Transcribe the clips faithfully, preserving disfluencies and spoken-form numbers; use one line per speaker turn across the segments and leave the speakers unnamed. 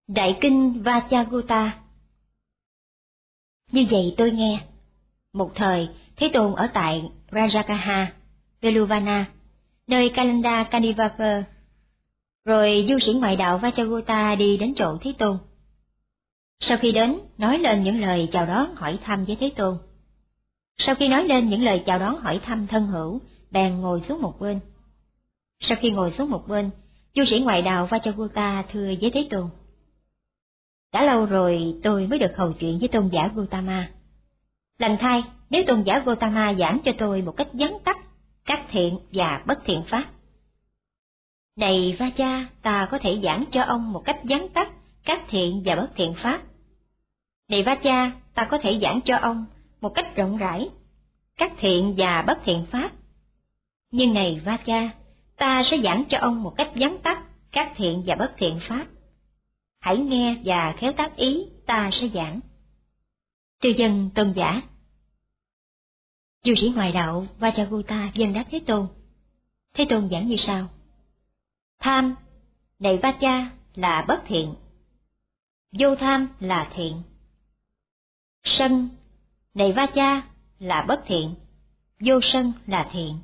Đại kinh Vacchagotta. Như vậy tôi nghe, một thời Thế Tôn ở tại Rajagaha, Veluvana, nơi Kalanda Kanivaka, rồi du sĩ ngoại đạo Vacchagotta đi đến chỗ Thế Tôn. Sau khi đến, nói lên những lời chào đón hỏi thăm với Thế Tôn. Sau khi nói lên những lời chào đón hỏi thăm thân hữu, bèn ngồi xuống một bên. Sau khi ngồi xuống một bên, du sĩ ngoại đạo Vacchagotta thưa với Thế Tôn: đã lâu rồi tôi mới được hầu chuyện với tôn giả Gotama. Lành thay, nếu tôn giả Gotama giảng cho tôi một cách vắn tắt các thiện và bất thiện pháp. Này Vacha, ta có thể giảng cho ông một cách vắn tắt các thiện và bất thiện pháp. Này Vacha, ta có thể giảng cho ông một cách rộng rãi các thiện và bất thiện pháp. Nhưng này Vacha, ta sẽ giảng cho ông một cách vắn tắt các thiện và bất thiện pháp. Hãy nghe và khéo tác ý, ta sẽ giảng. Tư dân tôn giả. Du sĩ ngoại đạo Vacchagotta vâng đáp Thế Tôn. Thế Tôn giảng như sau: tham, này Vacha, là bất thiện. Vô tham là thiện. Sân, này Vacha, là bất thiện. Vô sân là thiện.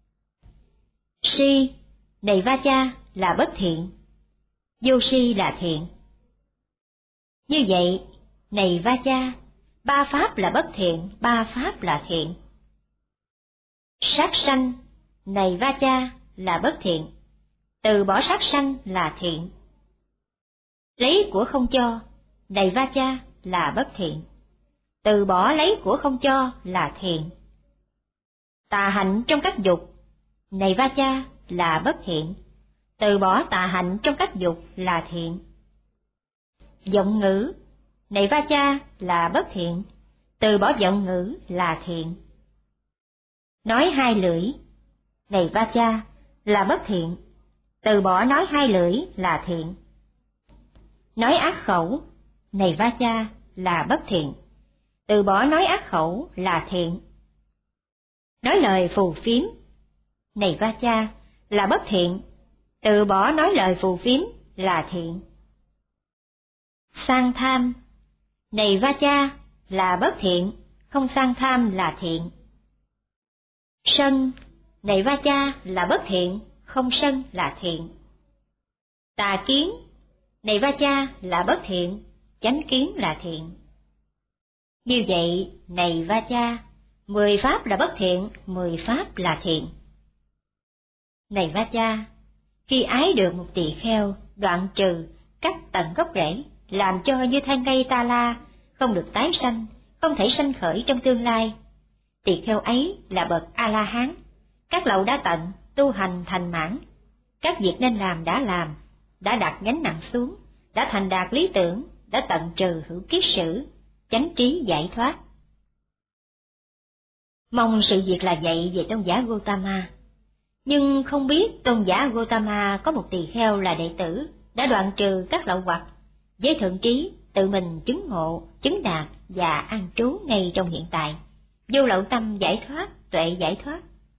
Si, này Vacha, là bất thiện. Vô si là thiện. Như vậy, này Vacha, ba pháp là bất thiện, ba pháp là thiện. Sát sanh, này Vacha, là bất thiện. Từ bỏ sát sanh là thiện. Lấy của không cho, này Vacha, là bất thiện. Từ bỏ lấy của không cho là thiện. Tà hạnh trong các dục, này Vacha, là bất thiện. Từ bỏ tà hạnh trong các dục là thiện. Vọng ngữ, này Vacha, là bất thiện. Từ bỏ vọng ngữ là thiện. Nói hai lưỡi, này Vacha, là bất thiện. Từ bỏ nói hai lưỡi là thiện. Nói ác khẩu, này Vacha, là bất thiện. Từ bỏ nói ác khẩu là thiện. Nói lời phù phiếm, này Vacha, là bất thiện. Từ bỏ nói lời phù phiếm là thiện. Sang tham, này Vacha, là bất thiện. Không sang tham là thiện. Sân, này Vacha, là bất thiện. Không sân là thiện. Tà kiến, này Vacha, là bất thiện. Chánh kiến là thiện. Như vậy, này Vacha, mười pháp là bất thiện, mười pháp là thiện. Này Vacha, khi ái được một tỳ kheo, đoạn trừ, cắt tận gốc rễ, làm cho như thanh cây ta la, không được tái sanh, không thể sanh khởi trong tương lai. Tỳ kheo ấy là bậc A-la-hán, các lậu đã tận, tu hành thành mãn. Các việc nên làm đã làm, đã đặt gánh nặng xuống, đã thành đạt lý tưởng, đã tận trừ hữu kiết sử, chánh trí giải thoát. Mong sự việc là vậy về tôn giả Gotama. Nhưng không biết tôn giả Gotama có một tỳ kheo là đệ tử, đã đoạn trừ các lậu hoặc, với thượng trí, tự mình chứng ngộ, chứng đạt và an trú ngay trong hiện tại, vô lậu tâm giải thoát, tuệ giải thoát.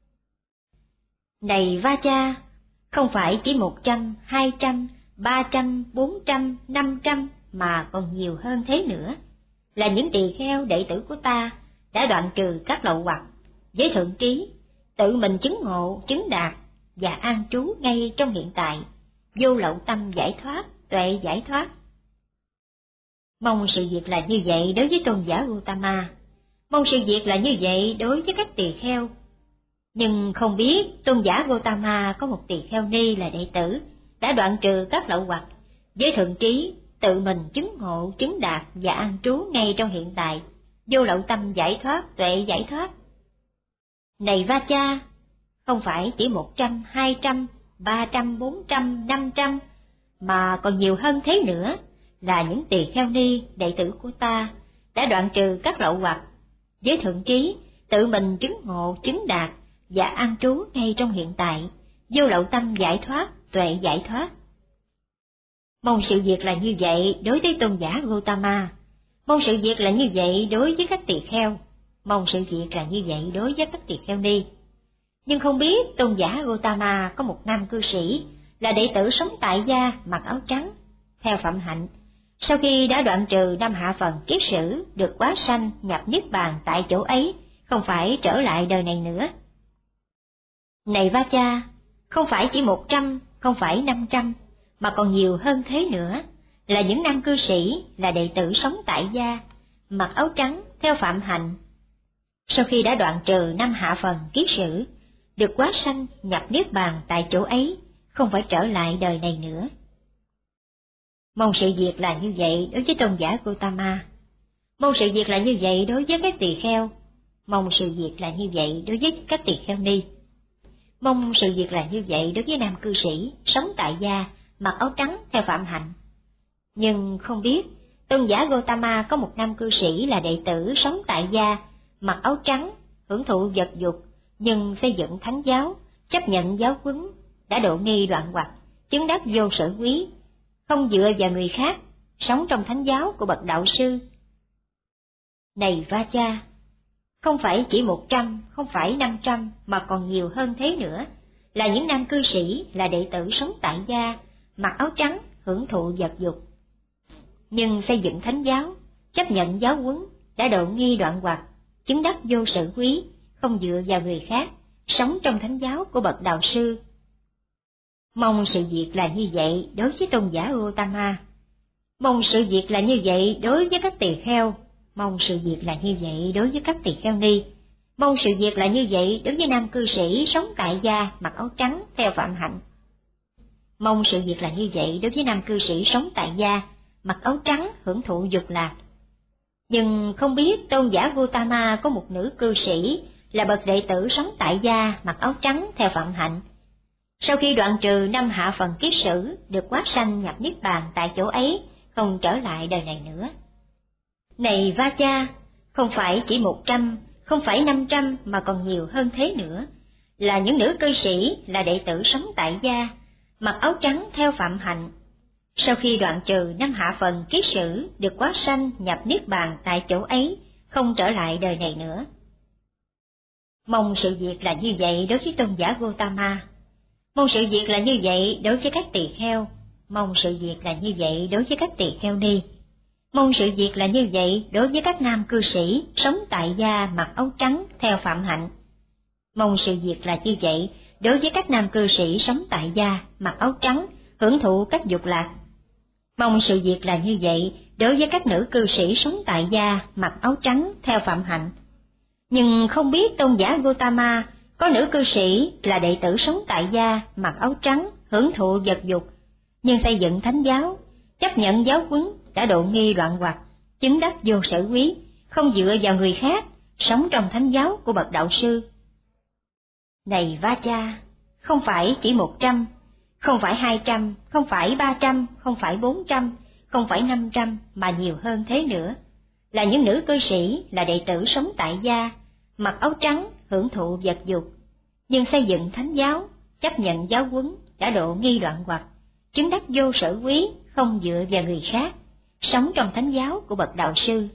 Này Vacha, không phải chỉ một trăm, hai trăm, ba trăm, bốn trăm, năm trăm, mà còn nhiều hơn thế nữa, là những tỳ kheo đệ tử của ta đã đoạn trừ các lậu hoặc, với thượng trí, tự mình chứng ngộ, chứng đạt và an trú ngay trong hiện tại, vô lậu tâm giải thoát, tuệ giải thoát. Mong sự việc là như vậy đối với tôn giả Gotama, mong sự việc là như vậy đối với các tỳ kheo. Nhưng không biết tôn giả Gotama có một tỳ kheo ni là đệ tử, đã đoạn trừ các lậu hoặc, với thượng trí, tự mình chứng ngộ, chứng đạt và an trú ngay trong hiện tại, vô lậu tâm giải thoát, tuệ giải thoát. Này Vacha, không phải chỉ một trăm, hai trăm, ba trăm, bốn trăm, năm trăm, mà còn nhiều hơn thế nữa, là những tỳ kheo ni đệ tử của ta đã đoạn trừ các lậu hoặc, với thượng trí, tự mình chứng ngộ, chứng đạt và an trú ngay trong hiện tại, vô lậu tâm giải thoát, tuệ giải thoát. Mong sự việc là như vậy đối với tôn giả Gotama, mong sự việc là như vậy đối với các tỳ kheo, mong sự việc là như vậy đối với các tỳ kheo ni. Nhưng không biết tôn giả Gotama có một nam cư sĩ là đệ tử sống tại gia, mặc áo trắng, theo phạm hạnh, Sau khi đã đoạn trừ năm hạ phần kiết sử, được quá sanh nhập niết bàn tại chỗ ấy, không phải trở lại đời này nữa. Này Vacha, không phải chỉ một trăm, không phải năm trăm, mà còn nhiều hơn thế nữa, là những nam cư sĩ, là đệ tử sống tại gia, mặc áo trắng theo phạm hạnh. Sau khi đã đoạn trừ năm hạ phần kiết sử, được quá sanh nhập niết bàn tại chỗ ấy, không phải trở lại đời này nữa. Mong sự việc là như vậy đối với tôn giả Gotama. Mong sự việc là như vậy đối với các tỳ kheo. Mong sự việc là như vậy đối với các tỳ kheo ni. Mong sự việc là như vậy đối với nam cư sĩ, sống tại gia, mặc áo trắng theo phạm hạnh. Nhưng không biết, tôn giả Gotama có một nam cư sĩ là đệ tử sống tại gia, mặc áo trắng, hưởng thụ vật dục, nhưng xây dựng thánh giáo, chấp nhận giáo huấn, đã độ nghi đoạn hoặc, chứng đắc vô sở quý, không dựa vào người khác, sống trong thánh giáo của bậc đạo sư. Này Vacha, không phải chỉ một trăm, không phải năm trăm, mà còn nhiều hơn thế nữa, là những nam cư sĩ, là đệ tử sống tại gia, mặc áo trắng, hưởng thụ vật dục, nhưng xây dựng thánh giáo, chấp nhận giáo huấn, đã độ nghi đoạn hoặc, chứng đắc vô sở quý, không dựa vào người khác, sống trong thánh giáo của bậc đạo sư. Mong sự việc là như vậy đối với tôn giả Gotama. Mong sự việc là như vậy đối với các tỳ kheo. Mong sự việc là như vậy đối với các tỳ kheo ni. Mong sự việc là như vậy đối với nam cư sĩ sống tại gia, mặc áo trắng theo phạm hạnh. Mong sự việc là như vậy đối với nam cư sĩ sống tại gia, mặc áo trắng hưởng thụ dục lạc. Nhưng không biết tôn giả Gotama có một nữ cư sĩ, là bậc đệ tử sống tại gia, mặc áo trắng theo phạm hạnh. Sau khi đoạn trừ năm hạ phần kiết sử, được quá sanh nhập niết bàn tại chỗ ấy, không trở lại đời này nữa. Này Vacha, không phải chỉ một trăm, không phải năm trăm, mà còn nhiều hơn thế nữa, là những nữ cư sĩ, là đệ tử sống tại gia, mặc áo trắng theo phạm hạnh. Sau khi đoạn trừ năm hạ phần kiết sử, được quá sanh nhập niết bàn tại chỗ ấy, không trở lại đời này nữa. Mong sự việc là như vậy đối với tôn giả Gotama. Mong sự việc là như vậy đối với các tỳ kheo. Mong sự việc là như vậy đối với các tỳ kheo ni. Mong sự việc là như vậy đối với các nam cư sĩ, sống tại gia, mặc áo trắng theo phạm hạnh. Mong sự việc là như vậy đối với các nam cư sĩ sống tại gia, mặc áo trắng, hưởng thụ các dục lạc. Mong sự việc là như vậy đối với các nữ cư sĩ sống tại gia, mặc áo trắng theo phạm hạnh. Nhưng không biết tôn giả Gotama có nữ cư sĩ, là đệ tử sống tại gia, mặc áo trắng, hưởng thụ vật dục, nhưng xây dựng thánh giáo, chấp nhận giáo huấn, đã độ nghi đoạn hoặc, chứng đắc vô sở quý, không dựa vào người khác, sống trong thánh giáo của bậc đạo sư. Này Vacha, không phải chỉ một trăm, không phải hai trăm, không phải ba trăm, không phải bốn trăm, không phải năm trăm, mà nhiều hơn thế nữa, là những nữ cư sĩ, là đệ tử sống tại gia, mặc áo trắng, hưởng thụ vật dục, nhưng xây dựng thánh giáo, chấp nhận giáo huấn, đã độ nghi đoạn hoặc, chứng đắc vô sở quý, không dựa vào người khác, sống trong thánh giáo của bậc đạo sư.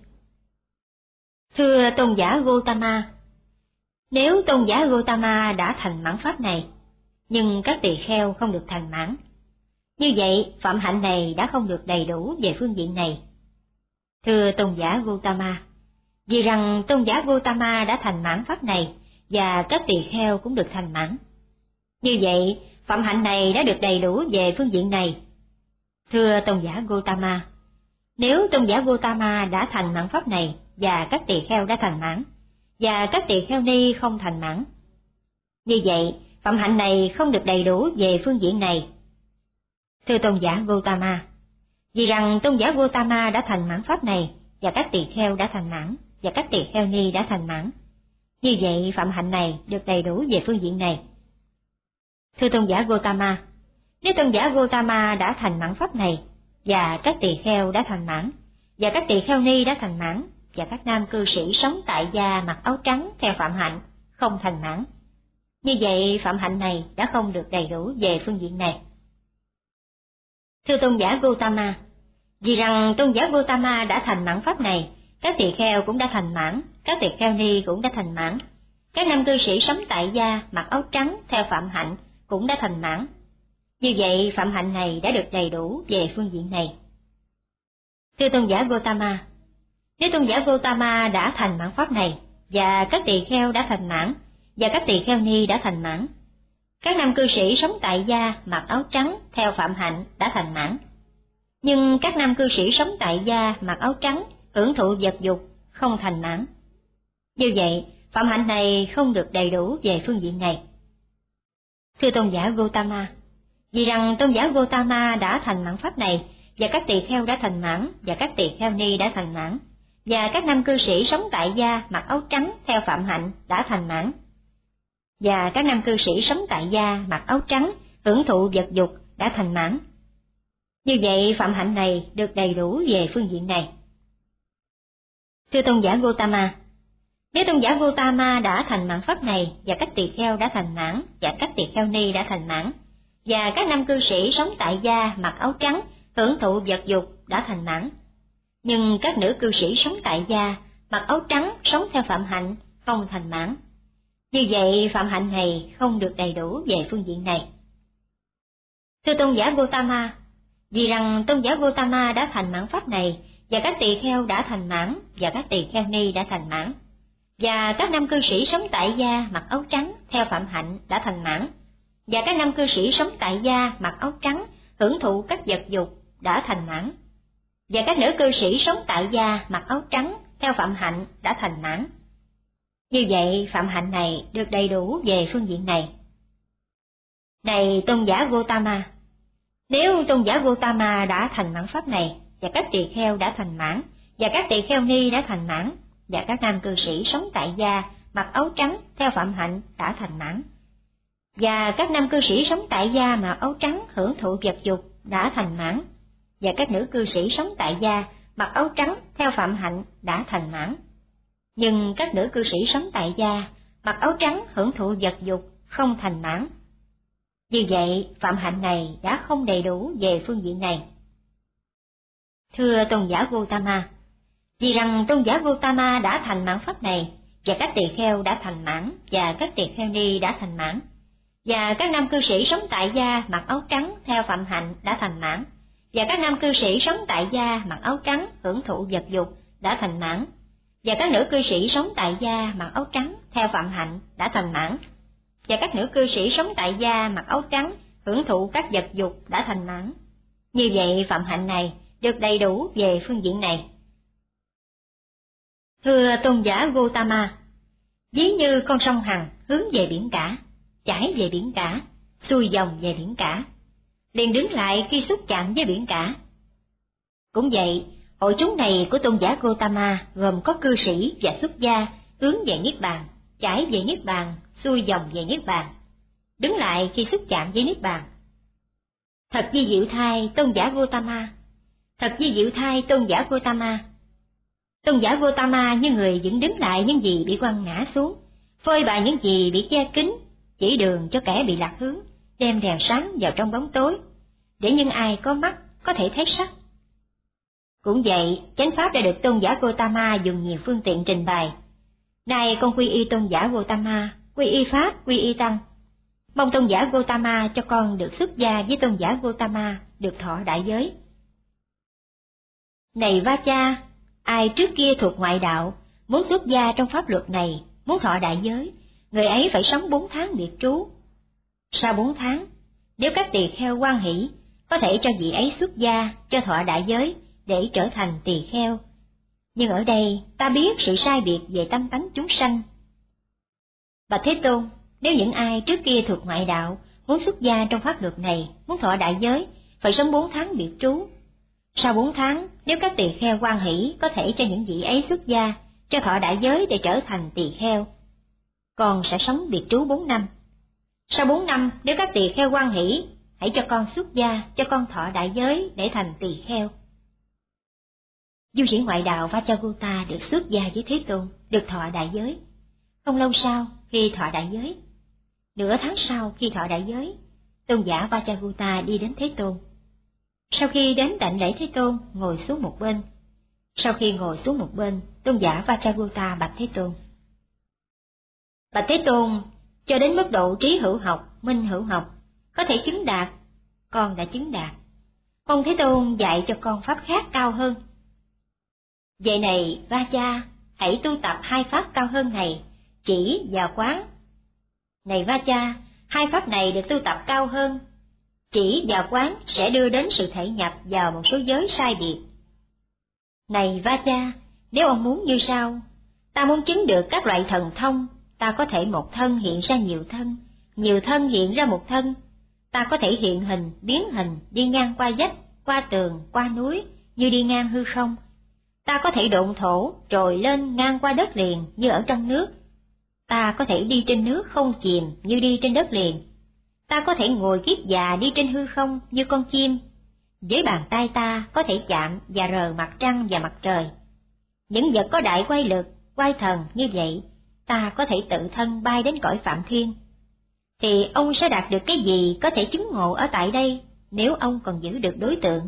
Thưa tôn giả Gotama, nếu tôn giả Gotama đã thành mãn pháp này, nhưng các tỳ kheo không được thành mãn, như vậy phạm hạnh này đã không được đầy đủ về phương diện này. Thưa tôn giả Gotama, vì rằng tôn giả Gotama đã thành mãn pháp này, và các tỳ kheo cũng được thành mãn, như vậy phạm hạnh này đã được đầy đủ về phương diện này. Thưa tôn giả Gotama, nếu tôn giả Gotama đã thành mãn pháp này, và các tỳ kheo đã thành mãn, và các tỳ kheo ni không thành mãn, như vậy phạm hạnh này không được đầy đủ về phương diện này. Thưa tôn giả Gotama, vì rằng tôn giả Gotama đã thành mãn pháp này, và các tỳ kheo đã thành mãn, và các tỳ kheo ni đã thành mãn, như vậy phạm hạnh này được đầy đủ về phương diện này. Thưa tôn giả Gotama, nếu tôn giả Gotama đã thành mãn pháp này, và các tỳ kheo đã thành mãn, và các tỳ kheo ni đã thành mãn, và các nam cư sĩ sống tại gia mặc áo trắng theo phạm hạnh không thành mãn, như vậy phạm hạnh này đã không được đầy đủ về phương diện này. Thưa tôn giả Gotama, vì rằng tôn giả Gotama đã thành mãn pháp này, các tỳ kheo cũng đã thành mãn, các tỳ kheo ni cũng đã thành mãn, các nam cư sĩ sống tại gia mặc áo trắng theo phạm hạnh cũng đã thành mãn, như vậy phạm hạnh này đã được đầy đủ về phương diện này. Thưa tôn giả Gotama, nếu tôn giả Gotama đã thành mãn pháp này, và các tỳ kheo đã thành mãn, và các tỳ kheo ni đã thành mãn, các nam cư sĩ sống tại gia mặc áo trắng theo phạm hạnh đã thành mãn, nhưng các nam cư sĩ sống tại gia mặc áo trắng hưởng thụ vật dục không thành mãn. Như vậy, phạm hạnh này không được đầy đủ về phương diện này. Thưa tôn giả Gotama, vì rằng tôn giả Gotama đã thành mãn pháp này, và các tỳ kheo đã thành mãn, và các tỳ kheo ni đã thành mãn, và các nam cư sĩ sống tại gia mặc áo trắng theo phạm hạnh đã thành mãn, và các nam cư sĩ sống tại gia mặc áo trắng hưởng thụ vật dục đã thành mãn. Như vậy, phạm hạnh này được đầy đủ về phương diện này. Thưa tôn giả Gotama, nếu tôn giả Gotama đã thành mãn pháp này, và các tỳ kheo đã thành mãn, và các tỳ kheo ni đã thành mãn, và các nam cư sĩ sống tại gia mặc áo trắng hưởng thụ vật dục đã thành mãn, nhưng các nữ cư sĩ sống tại gia mặc áo trắng sống theo phạm hạnh không thành mãn. Như vậy, phạm hạnh này không được đầy đủ về phương diện này. Thưa tôn giả Gotama, vì rằng tôn giả Gotama đã thành mãn pháp này, và các tỳ kheo đã thành mãn, và các tỳ kheo ni đã thành mãn, và các nam cư sĩ sống tại gia mặc áo trắng theo phạm hạnh đã thành mãn, và các nam cư sĩ sống tại gia mặc áo trắng hưởng thụ các vật dục đã thành mãn, và các nữ cư sĩ sống tại gia mặc áo trắng theo phạm hạnh đã thành mãn. Như vậy, phạm hạnh này được đầy đủ về phương diện này. Này tôn giả Gotama, nếu tôn giả Gotama đã thành mãn pháp này, và các tỳ kheo đã thành mãn, và các tỳ kheo ni đã thành mãn, và các nam cư sĩ sống tại gia mặc áo trắng theo phạm hạnh đã thành mãn, và các nam cư sĩ sống tại gia mặc áo trắng hưởng thụ vật dục đã thành mãn, và các nữ cư sĩ sống tại gia mặc áo trắng theo phạm hạnh đã thành mãn, nhưng các nữ cư sĩ sống tại gia mặc áo trắng hưởng thụ vật dục không thành mãn. Như vậy, phạm hạnh này đã không đầy đủ về phương diện này. Thưa tôn giả Gotama, vì rằng tôn giả Gotama đã thành mãn pháp này, và các tỳ kheo đã thành mãn, và các tỳ kheo ni đã thành mãn, và các nam cư sĩ sống tại gia mặc áo trắng theo phạm hạnh đã thành mãn, và các nam cư sĩ sống tại gia mặc áo trắng hưởng thụ vật dục đã thành mãn, và các nữ cư sĩ sống tại gia mặc áo trắng theo phạm hạnh đã thành mãn, và các nữ cư sĩ sống tại gia mặc áo trắng hưởng thụ các vật dục đã thành mãn. Như vậy, phạm hạnh này được đầy đủ về phương diện này. Thưa tôn giả Gotama, ví như con sông Hằng hướng về biển cả, chảy về biển cả, xuôi dòng về biển cả, liền đứng lại khi xúc chạm với biển cả. Cũng vậy, hội chúng này của tôn giả Gotama gồm có cư sĩ và xuất gia hướng về Niết Bàn, chảy về Niết Bàn, xuôi dòng về Niết Bàn, đứng lại khi xúc chạm với Niết Bàn. Thật vi diệu thay tôn giả Gotama, thật vi diệu thay tôn giả Gotama. Tôn giả Gotama như người vẫn đứng lại những gì bị quăng ngã xuống, phơi bày những gì bị che kín, chỉ đường cho kẻ bị lạc hướng, đem đèn sáng vào trong bóng tối, để những ai có mắt có thể thấy sắc. Cũng vậy, chánh pháp đã được tôn giả Gotama dùng nhiều phương tiện trình bày. Nay con quy y tôn giả Gotama, quy y pháp, quy y tăng. Mong tôn giả Gotama cho con được xuất gia với tôn giả Gotama, được thọ đại giới. Này Vacha, ai trước kia thuộc ngoại đạo, muốn xuất gia trong pháp luật này, muốn thọ đại giới, người ấy phải sống bốn tháng biệt trú. Sau bốn tháng, nếu các tỳ kheo hoan hỷ, có thể cho vị ấy xuất gia, cho thọ đại giới, để trở thành tỳ kheo. Nhưng ở đây, ta biết sự sai biệt về tâm tánh chúng sanh. Bạch Thế Tôn, nếu những ai trước kia thuộc ngoại đạo, muốn xuất gia trong pháp luật này, muốn thọ đại giới, phải sống bốn tháng biệt trú. Sau bốn tháng, nếu các tỳ kheo hoan hỷ, có thể cho những vị ấy xuất gia, cho thọ đại giới để trở thành tỳ kheo. Con sẽ sống biệt trú bốn năm. Sau bốn năm, nếu các tỳ kheo hoan hỷ, hãy cho con xuất gia, cho con thọ đại giới để thành tỳ kheo. Du sĩ ngoại đạo Vacchagotta được xuất gia với Thế Tôn, được thọ đại giới. Không lâu sau, khi thọ đại giới, nửa tháng sau khi thọ đại giới, tôn giả Vacchagotta đi đến Thế Tôn. Sau khi đến đảnh lễ Thế Tôn, ngồi xuống một bên. Sau khi ngồi xuống một bên, tôn giả Vacchagotta bạch Thế Tôn. Bạch Thế Tôn, cho đến mức độ trí hữu học, minh hữu học, có thể chứng đạt, con đã chứng đạt. Mong Thế Tôn dạy cho con pháp khác cao hơn. Vậy này Vacha, hãy tu tập hai pháp cao hơn này, chỉ và quán. Này Vacha, hai pháp này được tu tập cao hơn, chỉ và quán sẽ đưa đến sự thể nhập vào một số giới sai biệt. Này Vacha, nếu ông muốn như sau, ta muốn chứng được các loại thần thông, ta có thể một thân hiện ra nhiều thân, nhiều thân hiện ra một thân, ta có thể hiện hình, biến hình, đi ngang qua vách, qua tường, qua núi, như đi ngang hư không. Ta có thể độn thổ, trồi lên ngang qua đất liền như ở trong nước. Ta có thể đi trên nước không chìm như đi trên đất liền. Ta có thể ngồi kiết già đi trên hư không như con chim. Với bàn tay ta có thể chạm và rờ mặt trăng và mặt trời. Những vật có đại quay lực, quay thần như vậy, ta có thể tự thân bay đến cõi Phạm Thiên. Thì ông sẽ đạt được cái gì có thể chứng ngộ ở tại đây, nếu ông còn giữ được đối tượng?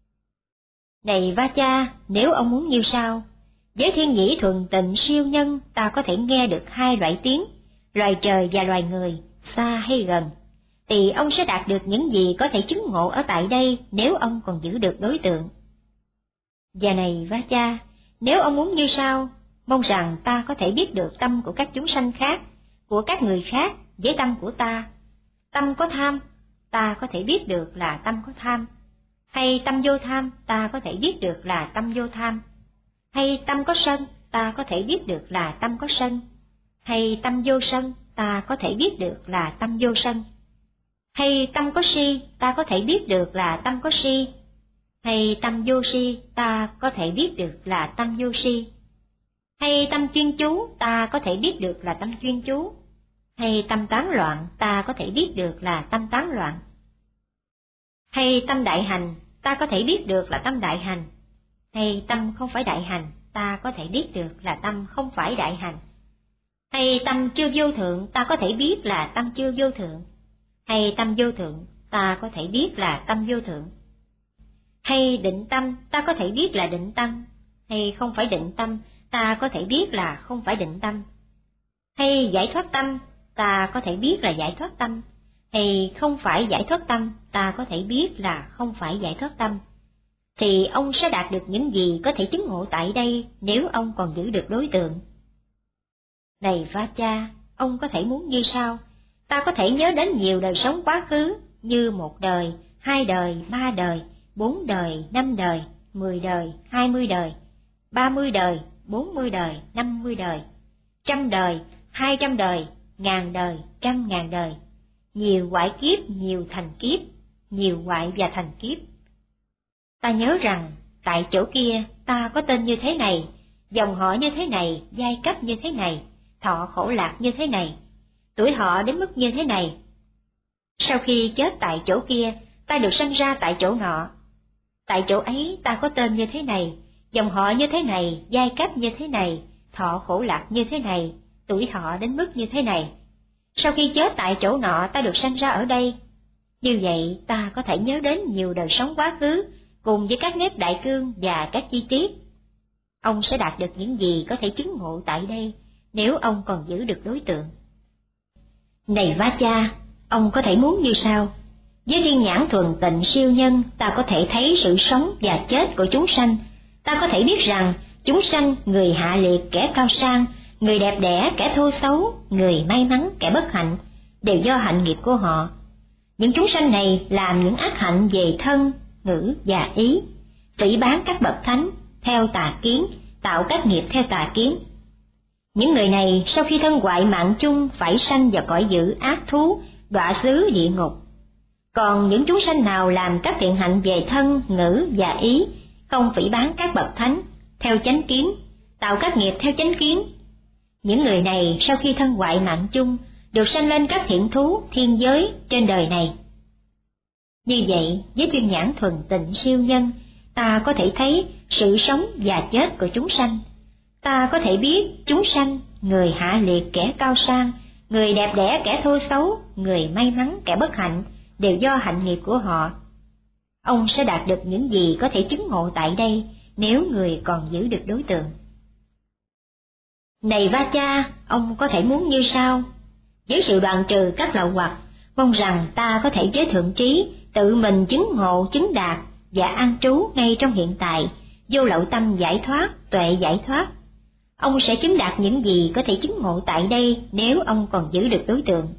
Này Vacha, nếu ông muốn như sau, với thiên nhĩ thuần tịnh siêu nhân, ta có thể nghe được hai loại tiếng, loài trời và loài người, xa hay gần, thì ông sẽ đạt được những gì có thể chứng ngộ ở tại đây nếu ông còn giữ được đối tượng. Và này Vacha, nếu ông muốn như sau, mong rằng ta có thể biết được tâm của các chúng sanh khác, của các người khác với tâm của ta. Tâm có tham, ta có thể biết được là tâm có tham. Hay tâm vô tham, ta có thể biết được là tâm vô tham. Hay tâm có sân, ta có thể biết được là tâm có sân. Hay tâm vô sân, ta có thể biết được là tâm vô sân. Hay tâm có si, ta có thể biết được là tâm có si. Hay tâm vô si, ta có thể biết được là tâm vô si. Hay tâm chuyên chú, ta có thể biết được là tâm chuyên chú. Hay tâm tán loạn, ta có thể biết được là tâm tán loạn. Hay tâm đại hành, ta có thể biết được là tâm đại hành. Hay tâm không phải đại hành, ta có thể biết được là tâm không phải đại hành. Hay tâm chưa vô thượng, ta có thể biết là tâm chưa vô thượng. Hay tâm vô thượng, ta có thể biết là tâm vô thượng. Hay định tâm, ta có thể biết là định tâm. Hay không phải định tâm, ta có thể biết là không phải định tâm. Hay giải thoát tâm, ta có thể biết là giải thoát tâm. Hay không phải giải thoát tâm, ta có thể biết là không phải giải thoát tâm. Thì ông sẽ đạt được những gì có thể chứng ngộ tại đây nếu ông còn giữ được đối tượng. Này Vacha, ông có thể muốn như sau, ta có thể nhớ đến nhiều đời sống quá khứ, như một đời, hai đời, ba đời, bốn đời, năm đời, mười đời, hai mươi đời, ba mươi đời, bốn mươi đời, năm mươi đời, trăm đời, hai trăm đời, ngàn đời, trăm ngàn đời, nhiều hoại kiếp, nhiều thành kiếp, nhiều hoại và thành kiếp. Ta nhớ rằng, tại chỗ kia ta có tên như thế này, dòng họ như thế này, giai cấp như thế này, thọ khổ lạc như thế này, tuổi họ đến mức như thế này. Sau khi chết tại chỗ kia, ta được sanh ra tại chỗ nọ. Tại chỗ ấy ta có tên như thế này, dòng họ như thế này, giai cấp như thế này, thọ khổ lạc như thế này, tuổi họ đến mức như thế này. Sau khi chết tại chỗ nọ, ta được sanh ra ở đây. Như vậy ta có thể nhớ đến nhiều đời sống quá khứ, cùng với các nét đại cương và các chi tiết. Ông sẽ đạt được những gì có thể chứng ngộ tại đây, nếu ông còn giữ được đối tượng. Này Vacha, ông có thể muốn như sau, với thiên nhãn thuần tịnh siêu nhân, ta có thể thấy sự sống và chết của chúng sanh. Ta có thể biết rằng chúng sanh, người hạ liệt, kẻ cao sang, người đẹp đẽ, kẻ thô xấu, người may mắn, kẻ bất hạnh, đều do hạnh nghiệp của họ. Những chúng sanh này làm những ác hạnh về thân, ngữ và ý, phỉ báng các bậc thánh theo tà kiến, tạo các nghiệp theo tà kiến. Những người này sau khi thân hoại mạng chung phải sanh vào cõi dữ ác thú, đọa xứ địa ngục. Còn những chúng sanh nào làm các thiện hạnh về thân, ngữ và ý, không phỉ báng các bậc thánh theo chánh kiến, tạo các nghiệp theo chánh kiến, những người này sau khi thân hoại mạng chung được sanh lên các thiện thú, thiên giới trên đời này. Như vậy, với thiên nhãn thuần tịnh siêu nhân, ta có thể thấy sự sống và chết của chúng sanh. Ta có thể biết chúng sanh, người hạ liệt, kẻ cao sang, người đẹp đẽ, kẻ thô xấu, người may mắn, kẻ bất hạnh, đều do hạnh nghiệp của họ. Ông sẽ đạt được những gì có thể chứng ngộ tại đây nếu người còn giữ được đối tượng. Này Vacha, ông có thể muốn như sau, với sự đoạn trừ các lậu hoặc, mong rằng ta có thể với thượng trí tự mình chứng ngộ, chứng đạt và an trú ngay trong hiện tại, vô lậu tâm giải thoát, tuệ giải thoát. Ông sẽ chứng đạt những gì có thể chứng ngộ tại đây nếu ông còn giữ được đối tượng.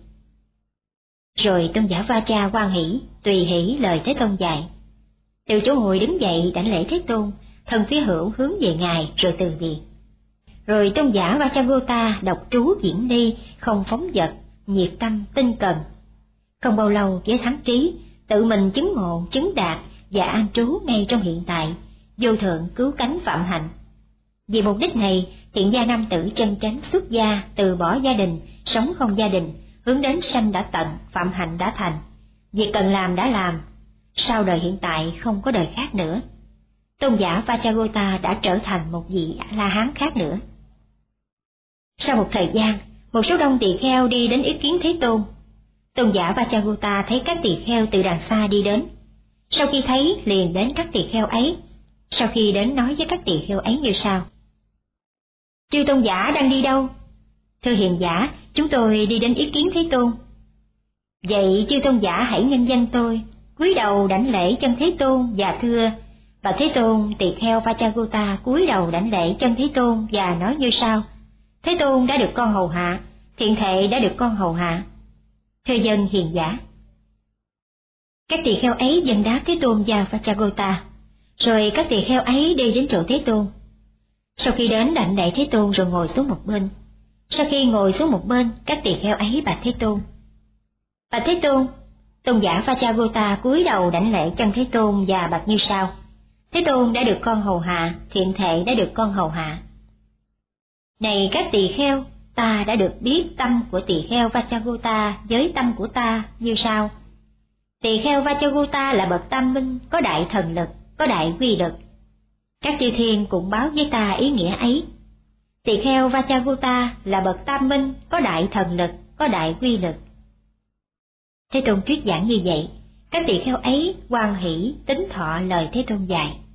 Rồi tôn giả Vacha hoan hỷ, tùy hỷ lời Thế Tôn dạy. Từ chỗ ngồi đứng dậy đảnh lễ Thế Tôn, thân phía hữu hướng về Ngài rồi từ biệt. Rồi tôn giả Vachagota đọc trú diễn đi, không phóng dật, nhiệt tâm, tinh cần. Không bao lâu với thắng trí, tự mình chứng ngộ, chứng đạt và an trú ngay trong hiện tại, vô thượng cứu cánh phạm hạnh. Vì mục đích này, thiện gia nam tử chân chánh xuất gia, từ bỏ gia đình, sống không gia đình, hướng đến sanh đã tận, phạm hạnh đã thành. Việc cần làm đã làm, sau đời hiện tại không có đời khác nữa. Tôn giả Vachagota đã trở thành một vị A-la-hán khác nữa. Sau một thời gian, một số đông tỳ kheo đi đến ý kiến Thế Tôn. Tôn giả Vachagota thấy các tỳ kheo từ đằng xa đi đến. Sau khi thấy, liền đến các tỳ kheo ấy. Sau khi đến nói với các tỳ kheo ấy như sau: Chư tôn giả đang đi đâu? Thưa hiền giả, chúng tôi đi đến ý kiến Thế Tôn. Vậy chư tôn giả hãy nhân danh tôi, cúi đầu đảnh lễ chân Thế Tôn và thưa. Và Thế Tôn, tỳ kheo Vachagota cúi đầu đảnh lễ chân Thế Tôn và nói như sau: Thế Tôn đã được con hầu hạ, thiện thệ đã được con hầu hạ. Thưa dân hiền giả. Các tỳ kheo ấy dâng đáp Thế Tôn và Vachagota, rồi các tỳ kheo ấy đi đến chỗ Thế Tôn. Sau khi đến đảnh lễ Thế Tôn rồi ngồi xuống một bên. Sau khi ngồi xuống một bên, các tỳ kheo ấy bạch Thế Tôn: Bạch Thế Tôn, tôn giả Vachagota cúi đầu đảnh lễ chân Thế Tôn và bạch như sau: Thế Tôn đã được con hầu hạ, thiện thệ đã được con hầu hạ. Này các tỳ kheo, ta đã được biết tâm của tỳ kheo Vachagota với tâm của ta như sau. Tỳ kheo Vachagota là bậc tam minh, có đại thần lực, có đại quy lực. Các chư thiên cũng báo với ta ý nghĩa ấy. Tỳ kheo Vachagota là bậc tam minh, có đại thần lực, có đại quy lực. Thế Tôn thuyết giảng như vậy, các tỳ kheo ấy hoan hỷ tín thọ lời Thế Tôn dạy.